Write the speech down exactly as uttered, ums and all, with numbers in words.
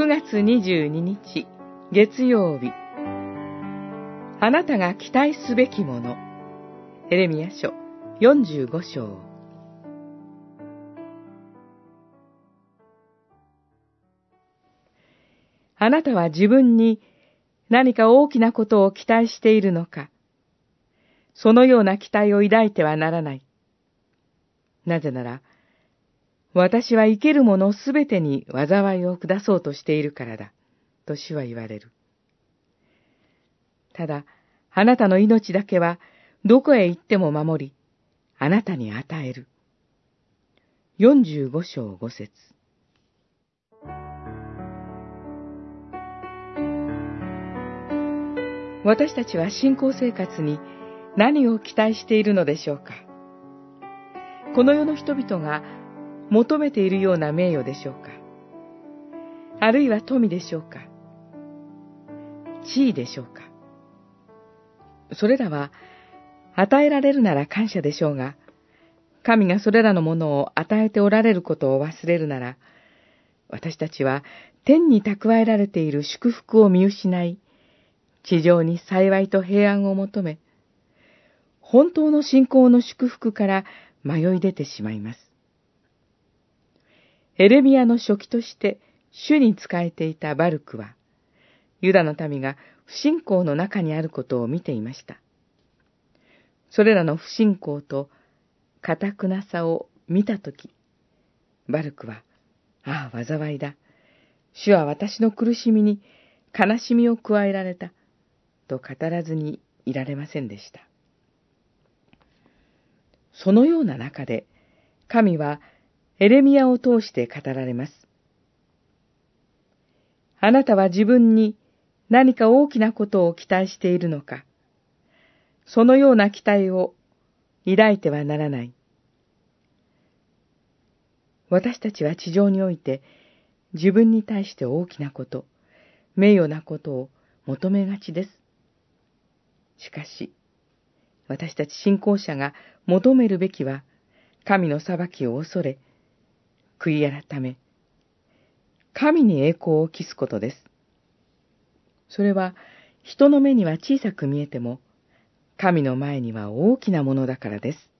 くがつにじゅうににち月曜日、あなたが期待すべきもの。エレミヤ書よんじゅうごしょう。あなたは自分に何か大きなことを期待しているのか。そのような期待を抱いてはならない。なぜなら、私は生けるものすべてに災いを下そうとしているからだ、と主は言われる。ただ、あなたの命だけはどこへ行っても守り、あなたに与える。よんじゅうごしょうごせつ。私たちは信仰生活に何を期待しているのでしょうか。この世の人々が求めているような名誉でしょうか。あるいは富でしょうか。地位でしょうか。それらは与えられるなら感謝でしょうが、神がそれらのものを与えておられることを忘れるなら、私たちは天に蓄えられている祝福を見失い、地上に幸いと平安を求め、本当の信仰の祝福から迷い出てしまいます。エレミヤの書記として主に仕えていたバルクは、ユダの民が不信仰の中にあることを見ていました。それらの不信仰と堅くなさを見たとき、バルクは、ああ、災いだ。主は私の苦しみに悲しみを加えられた、と語らずにいられませんでした。そのような中で、神はエレミヤを通して語られます。あなたは自分に何か大きなことを期待しているのか。そのような期待を抱いてはならない。私たちは地上において自分に対して大きなこと、名誉なことを求めがちです。しかし、私たち信仰者が求めるべきは、神の裁きを恐れ、悔い改め、神に栄光を期すことです。それは、人の目には小さく見えても、神の前には大きなものだからです。